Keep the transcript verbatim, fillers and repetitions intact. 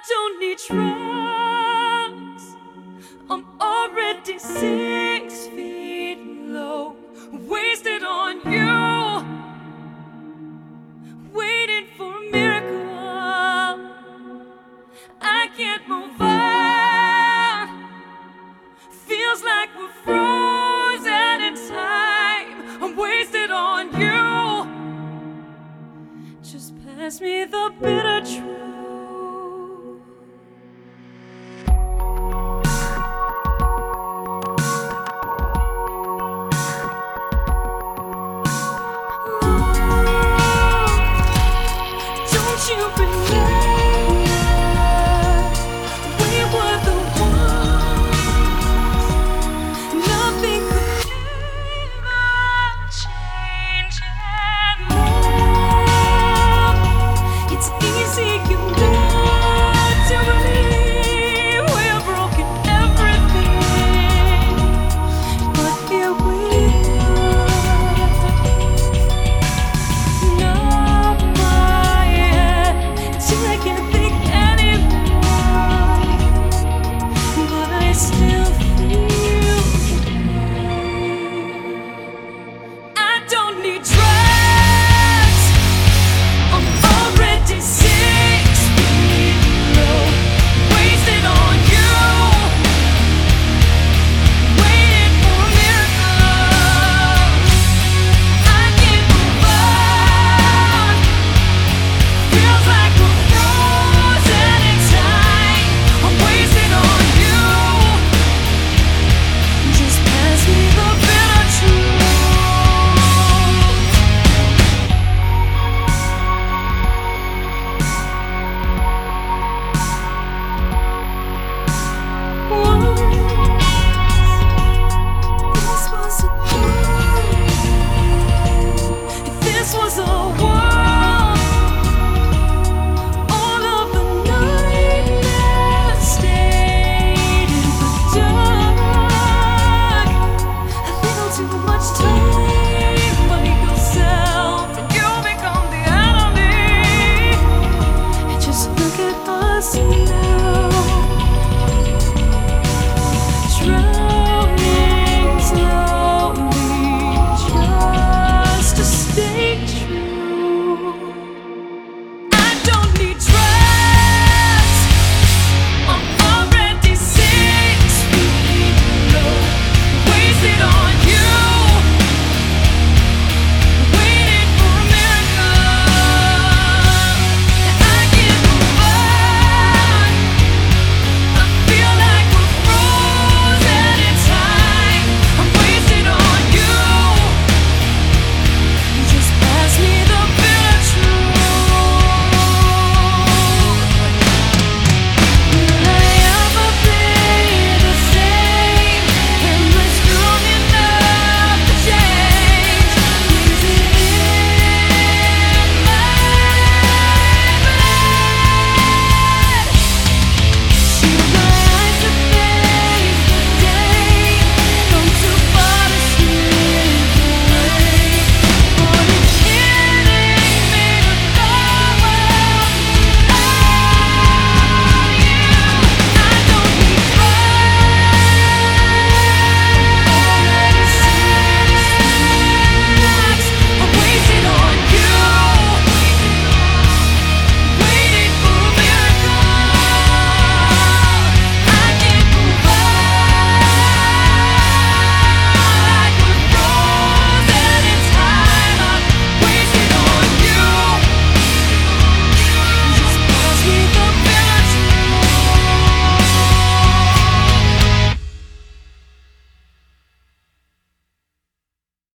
don't need drugs. I'm already six feet low, wasted on you, waiting for a miracle. I can't move on. Feels like we're frozen in time. I'm wasted on you. Just pass me the bitter truth. Don't you remember we were the ones? Nothing could ever change anymore. It's easy, you know, to believe we're broken everything, but here we us now.